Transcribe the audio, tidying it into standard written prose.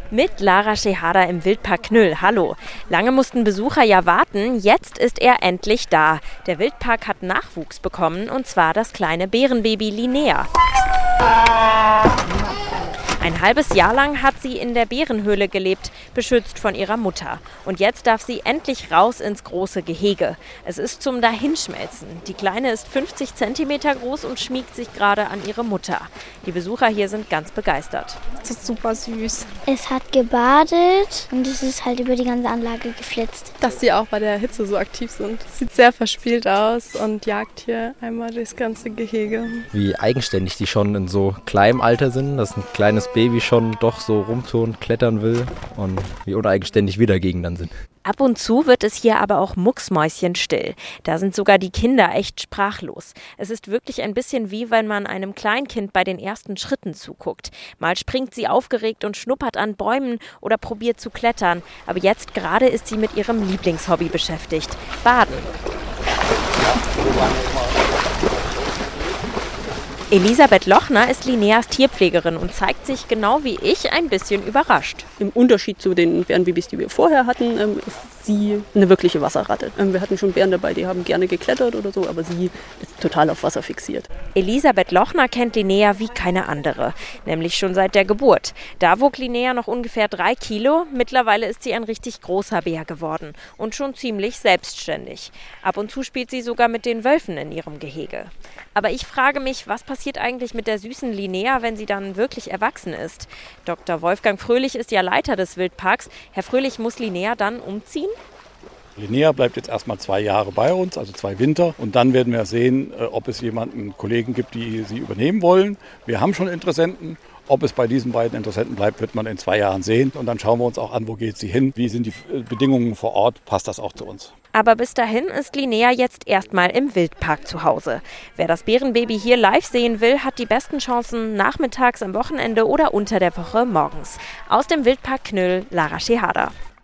Mit Lara Schehada im Wildpark Knüll. Hallo. Lange mussten Besucher ja warten, jetzt ist er endlich da. Der Wildpark hat Nachwuchs bekommen, und zwar das kleine Bärenbaby Linnea. Ein halbes Jahr lang hat sie in der Bärenhöhle gelebt, beschützt von ihrer Mutter. Und jetzt darf sie endlich raus ins große Gehege. Es ist zum Dahinschmelzen. Die Kleine ist 50 Zentimeter groß und schmiegt sich gerade an ihre Mutter. Die Besucher hier sind ganz begeistert. Das ist super süß. Es hat gebadet und es ist halt über die ganze Anlage geflitzt. Dass sie auch bei der Hitze so aktiv sind. Sieht sehr verspielt aus und jagt hier einmal durchs ganze Gehege. Wie eigenständig die schon in so kleinem Alter sind, dass ein kleines Baby schon doch so rumtun, klettern will und wie uneigenständig wir dagegen dann sind. Ab und zu wird es hier aber auch mucksmäuschenstill. Da sind sogar die Kinder echt sprachlos. Es ist wirklich ein bisschen wie, wenn man einem Kleinkind bei den ersten Schritten zuguckt. Mal springt sie aufgeregt und schnuppert an Bäumen oder probiert zu klettern. Aber jetzt gerade ist sie mit ihrem Lieblingshobby beschäftigt: Baden. Elisabeth Lochner ist Linneas Tierpflegerin und zeigt sich genau wie ich ein bisschen überrascht. Im Unterschied zu den Bärenbabys, die wir vorher hatten, ist sie eine wirkliche Wasserratte. Wir hatten schon Bären dabei, die haben gerne geklettert oder so, aber sie ist total auf Wasser fixiert. Elisabeth Lochner kennt Linnea wie keine andere, nämlich schon seit der Geburt. Da wog Linnea noch ungefähr 3 Kilo, mittlerweile ist sie ein richtig großer Bär geworden und schon ziemlich selbstständig. Ab und zu spielt sie sogar mit den Wölfen in ihrem Gehege. Aber ich frage mich, was passiert eigentlich mit der süßen Linnea, wenn sie dann wirklich erwachsen ist? Dr. Wolfgang Fröhlich ist ja Leiter des Wildparks. Herr Fröhlich, muss Linnea dann umziehen? Linnea bleibt jetzt erstmal 2 Jahre bei uns, also 2 Winter. Und dann werden wir sehen, ob es jemanden, Kollegen gibt, die sie übernehmen wollen. Wir haben schon Interessenten. Ob es bei diesen beiden Interessenten bleibt, wird man in 2 Jahren sehen. Und dann schauen wir uns auch an, wo geht sie hin, wie sind die Bedingungen vor Ort, passt das auch zu uns. Aber bis dahin ist Linnea jetzt erstmal im Wildpark zu Hause. Wer das Bärenbaby hier live sehen will, hat die besten Chancen nachmittags, am Wochenende oder unter der Woche morgens. Aus dem Wildpark Knüll, Lara Schehada.